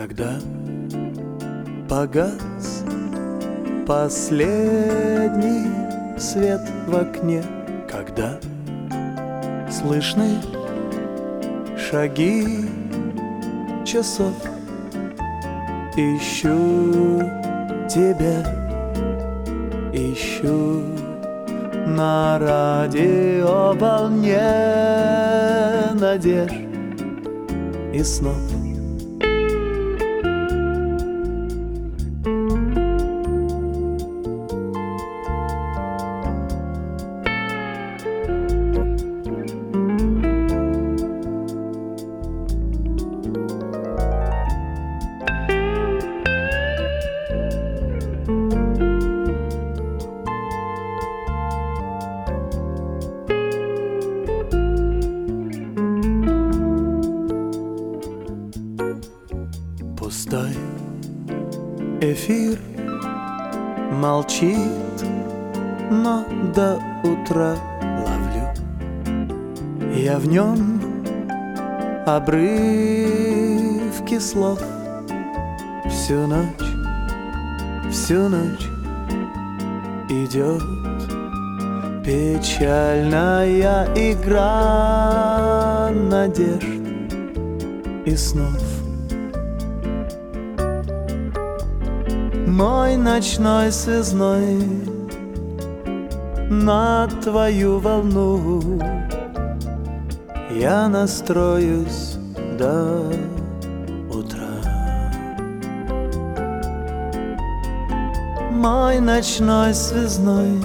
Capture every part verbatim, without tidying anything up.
Когда погас последний свет в окне, когда слышны шаги часов, ищу тебя, ищу на радио волне надежд и снов. Пустой эфир молчит, но до утра ловлю я в нем обрывки слов. Всю ночь, всю ночь идет печальная игра надежд и снов. Мой ночной связной на твою волну я настроюсь до утра. Мой ночной связной,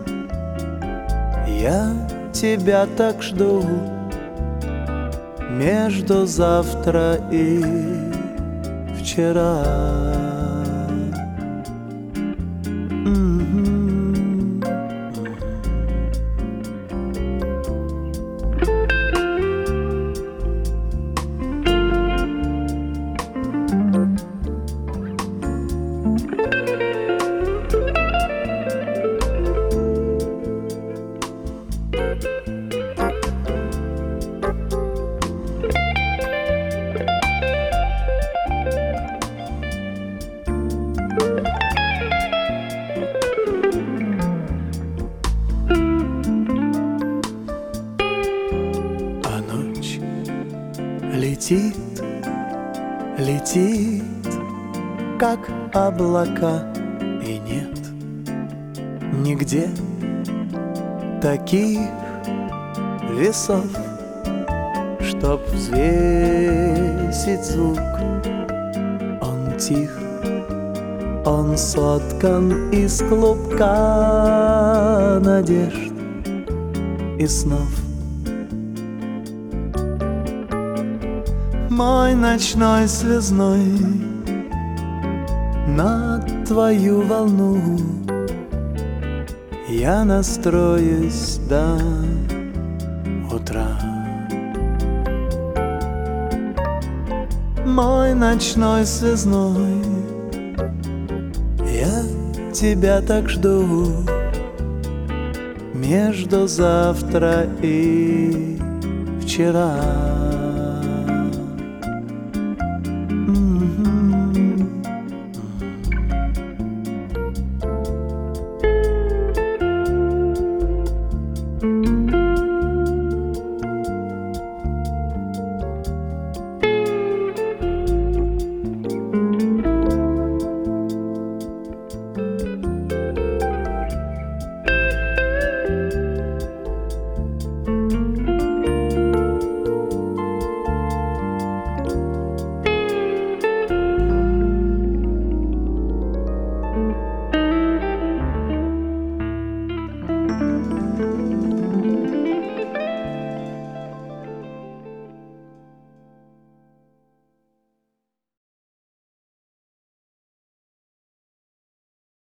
я тебя так жду между завтра и вчера. Летит, летит, как облака, и нет нигде таких весов, чтоб взвесить звук. Он тих, он соткан из клубка надежд и снов. Мой ночной связной на твою волну я настроюсь до утра. Мой ночной связной, я тебя так жду между завтра и вчера.